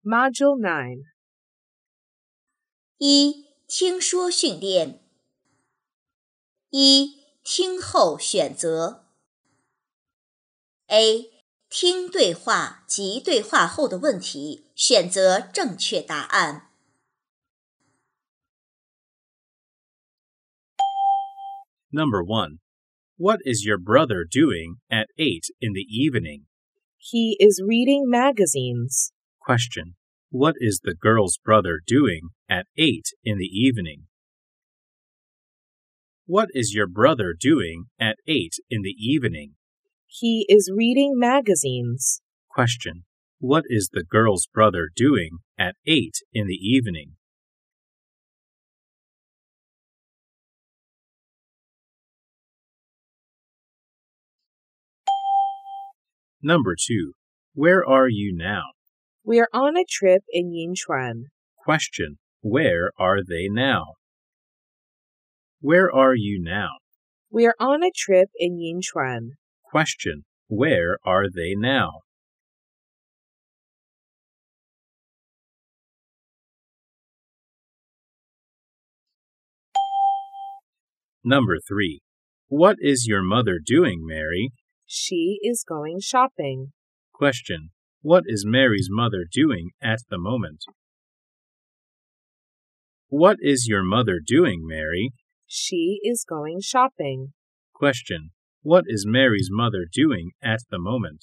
Module 9. 一、听说训练。一、听后选择。A. 听对话及对话后的问题，选择正确答案。 Number 1. What is your brother doing at 8 in the evening? He is reading magazines. Question. What is the girl's brother doing at 8 in the evening? What is your brother doing at 8 in the evening? He is reading magazines. Question. What is the girl's brother doing at 8 in the evening? Number 2. Where are you now? We're on a trip in Yinchuan. Question. Where are they now? Where are you now? We're on a trip in Yinchuan. Question. Where are they now? Number 3. What is your mother doing, Mary? She is going shopping. Question. What is Mary's mother doing at the moment? What is your mother doing, Mary? She is going shopping. Question. What is Mary's mother doing at the moment?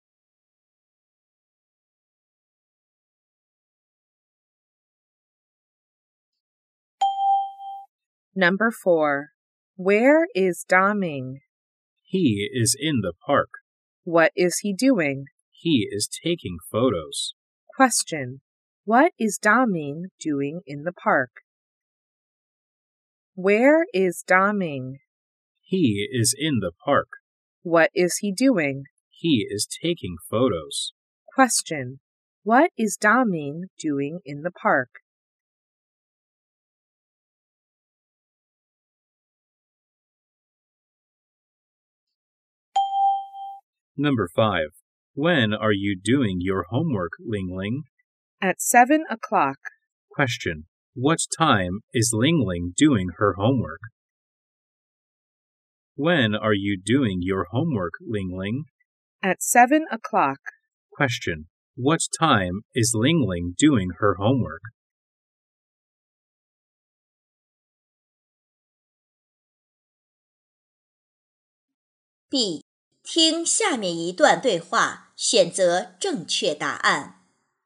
Number 4. Where is Daming? He is in the park. What is he doing? He is taking photos. Question. What is Daming doing in the park? Where is Daming? He is in the park. What is he doing? He is taking photos. Question. What is Daming doing in the park? Number 5. When are you doing your homework, Ling Ling? At 7 o'clock. Question. What time is Ling Ling doing her homework? When are you doing your homework, Ling Ling? At 7 o'clock. Question. What time is Ling Ling doing her homework? B. 听下面一段对话，选择正确答案。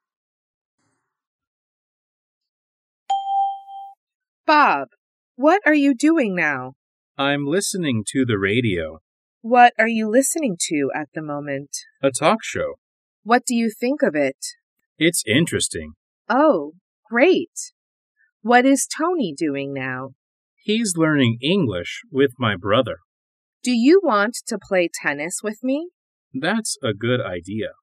Bob, what are you doing now? I'm listening to the radio. What are you listening to at the moment? A talk show. What do you think of it? It's interesting. Oh, great. What is Tony doing now? He's learning English with my brother. Do you want to play tennis with me? That's a good idea.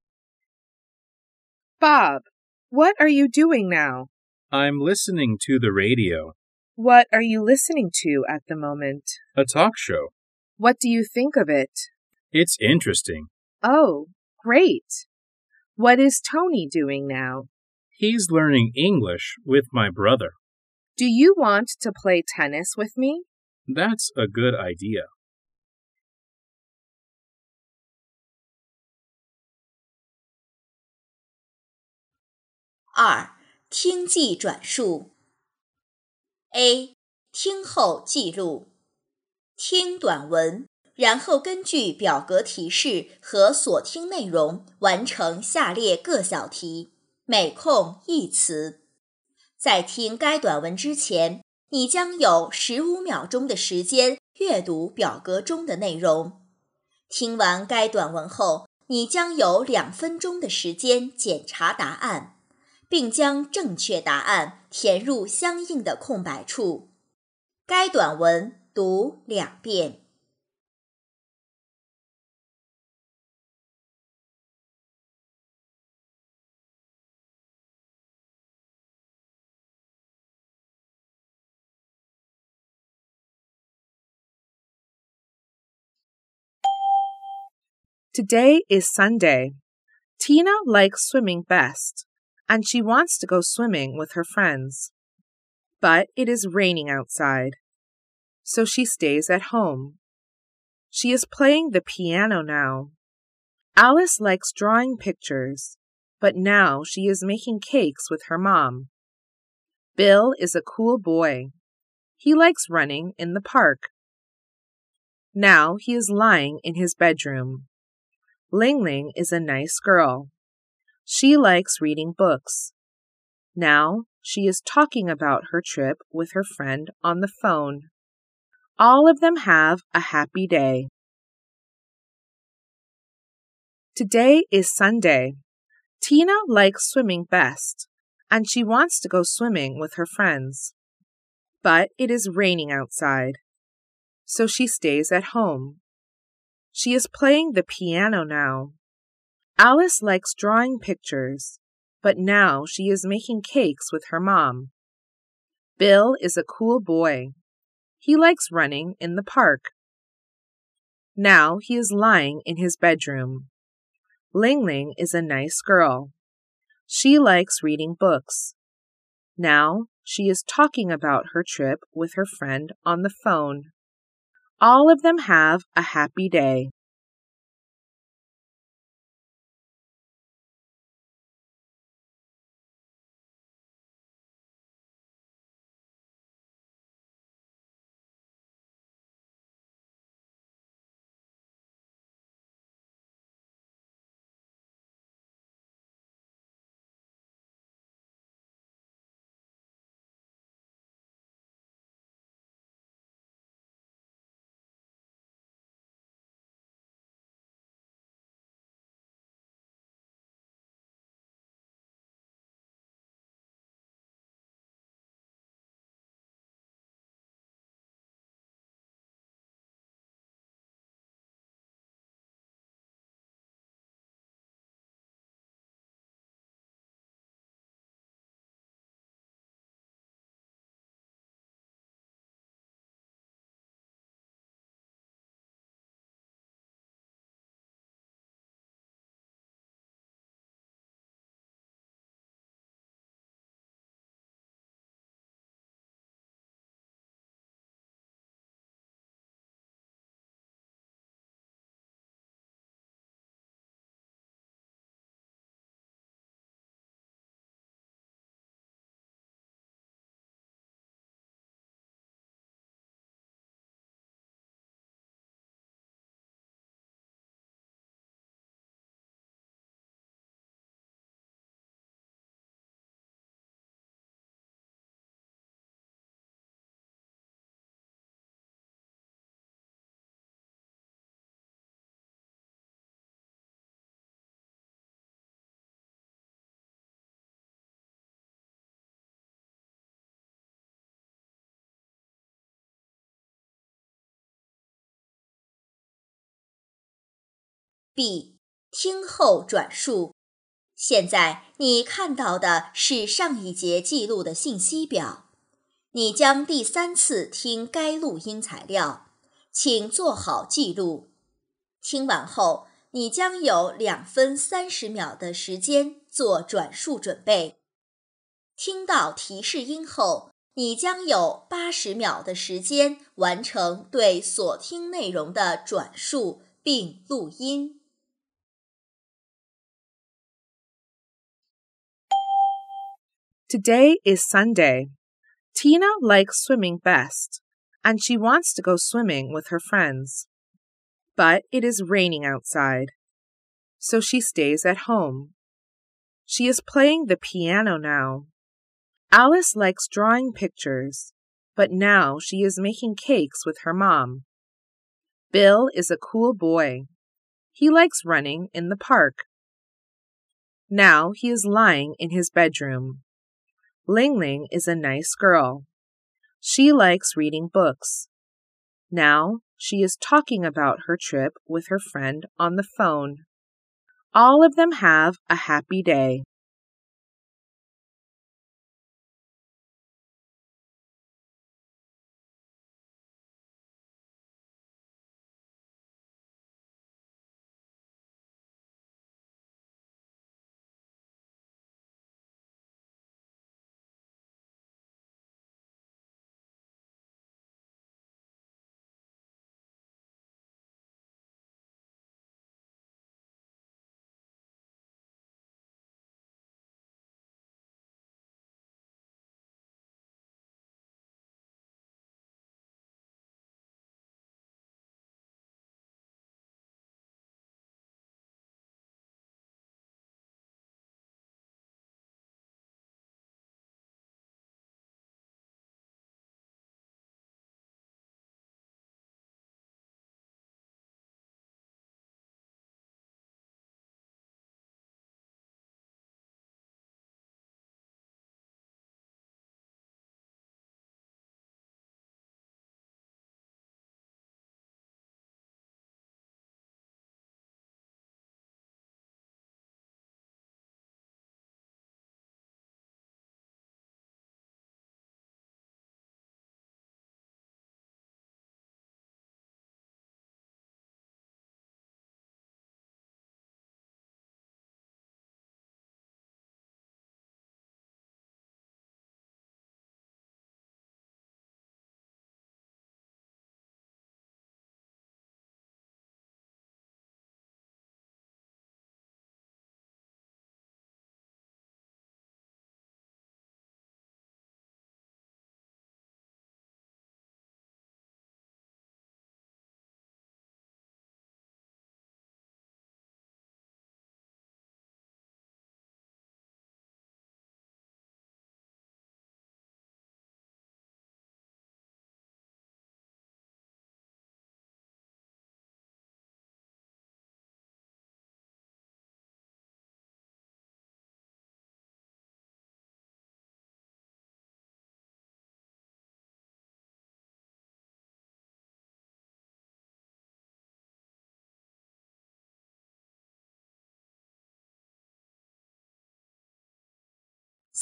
Bob, what are you doing now? I'm listening to the radio. What are you listening to at the moment? A talk show. What do you think of it? It's interesting. Oh, great. What is Tony doing now? He's learning English with my brother. Do you want to play tennis with me? That's a good idea. 2. 听记转述。A. 听后记录。听短文，然后根据表格提示和所听内容完成下列各小题，每空1词。在听该短文之前，你将有15秒钟的时间阅读表格中的内容。听完该短文后，你将有2分钟的时间检查答案，并将正确答案填入相应的空白处。该短文读2遍。 Today is Sunday. Tina likes swimming best. and she wants to go swimming with her friends. But it is raining outside, so she stays at home. She is playing the piano now. Alice likes drawing pictures, but now she is making cakes with her mom. Bill is a cool boy. He likes running in the park. Now he is lying in his bedroom. Ling Ling is a nice girl. She likes reading books. Now she is talking about her trip with her friend on the phone. All of them have a happy day. Today is Sunday. Tina likes swimming best, and she wants to go swimming with her friends. But it is raining outside, so she stays at home. She is playing the piano now. Alice likes drawing pictures, but now she is making cakes with her mom. Bill is a cool boy. He likes running in the park. Now he is lying in his bedroom. Ling Ling is a nice girl. She likes reading books. Now she is talking about her trip with her friend on the phone. All of them have a happy day. B. 听后转述。现在你看到的是上一节记录的信息表。你将第3次听该录音材料，请做好记录。听完后，你将有2分30秒的时间做转述准备。听到提示音后，你将有80秒的时间完成对所听内容的转述并录音。 Today is Sunday. Tina likes swimming best, and she wants to go swimming with her friends. But it is raining outside, so she stays at home. She is playing the piano now. Alice likes drawing pictures, but now she is making cakes with her mom. Bill is a cool boy. He likes running in the park. Now he is lying in his bedroom. Ling Ling is a nice girl. She likes reading books. Now she is talking about her trip with her friend on the phone. All of them have a happy day.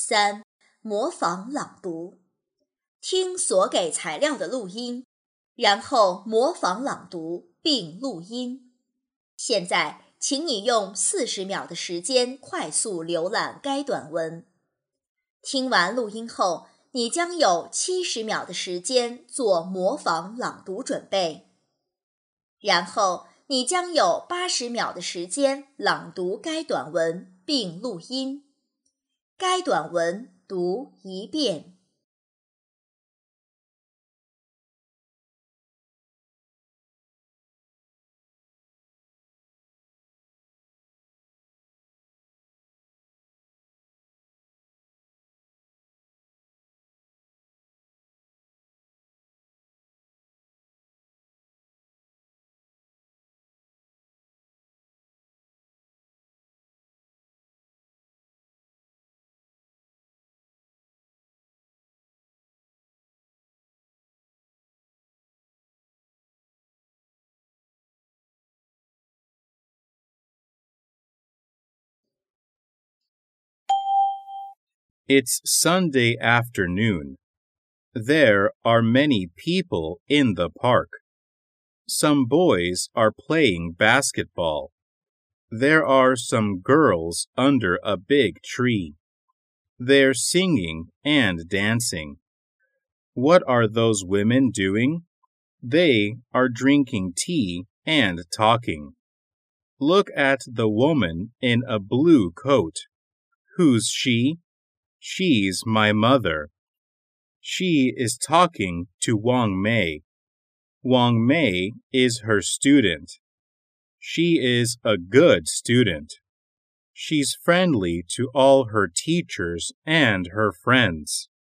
3. 模仿朗读。听所给材料的录音，然后模仿朗读并录音。现在，请你用40秒的时间快速浏览该短文。听完录音后，你将有70秒的时间做模仿朗读准备。然后，你将有80秒的时间朗读该短文并录音。该短文读一遍。 It's Sunday afternoon. There are many people in the park. Some boys are playing basketball. There are some girls under a big tree. They're singing and dancing. What are those women doing? They are drinking tea and talking. Look at the woman in a blue coat. Who's she? She's my mother. She is talking to Wang Mei. Wang Mei is her student. She is a good student. She's friendly to all her teachers and her friends.